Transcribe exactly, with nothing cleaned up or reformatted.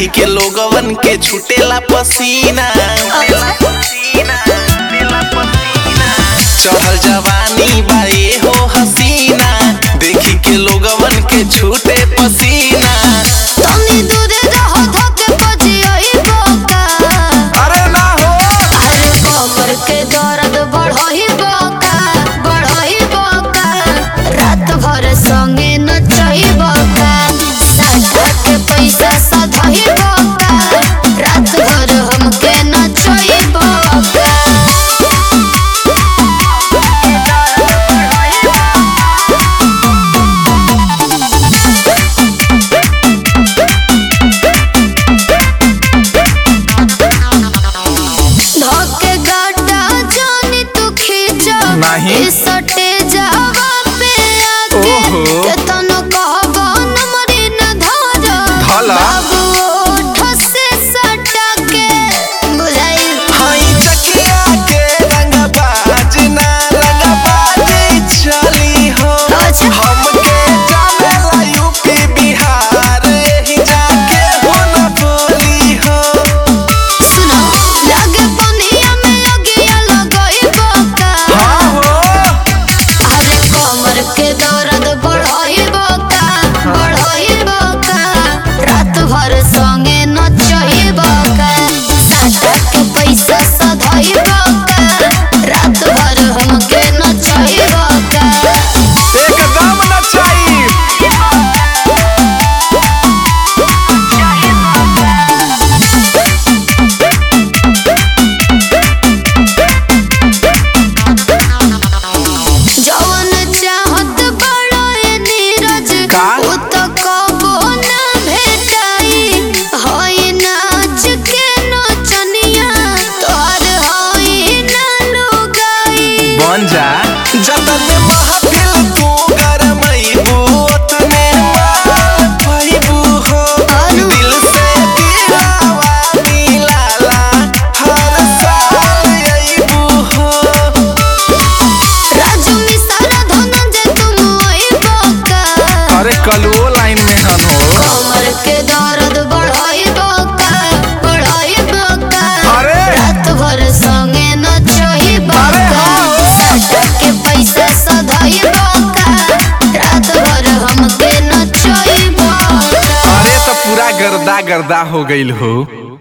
देखी के लोगवन के छुटेला पसीना। चढ़ल जवानी बाए हो हसीना, देखी के लोगवन के छूटे पसीना। तनी दूरे रहो धोके बजियोई बोका। अरे ना हो अरे कमर के दर्द बढ़ोही बोका, बढ़ोही बोका। रात भर संगे नचही बोका, साटा के पैसा सधही बोका। रात भर हमके नचही बोका। धोके गाटा जानी तू खींचा नहीं। सटे जावा पे आके ओहो। के तनो कहबो नमरी न धारा धाला। बाबू ओठ से सटा के बुझाई। हाई चकिया के रंगबाज ना रंगबाजी चली हो। अच्छा। हमके जानेला यूपी बिहार, यही जाके हो न बोली हो। सुनो लागे पनिया में अगिया लगई बोका। हाँ हो अरे कमर के दर्द बढ़ोही बोका, बढ़ोही बोका। रात भर संगे नचही बोका, साटा के पैसा सधही बोका। रात भर हमके नचही बोका। एकदम नचाई। जवन चाहत बड़ो ये नीरज का? उ तो कबो न भेटाई। होई नाच के नचनिया तोहर होई न लुगाई। बन जा जतन महफिल तू गरमैबू, ओतने माल पैबू हो। अनु। दिल से दिलावा मिलाला, हर साल अइबू हो। राजू मिश्रा धनंजय तुम ओई बोका। अरे कलुओ लाइन में हन हो। कमर के दर्द बढ़ोई बोका, बढ़ोई बोका। अरे। रात भर संगे नचही बोका, अरे हाँ। साटा के पैसा सधही बोका। रात भर हमके नचही बोका। अरे तो पूरा गर्दा गर्दा हो गईल हो।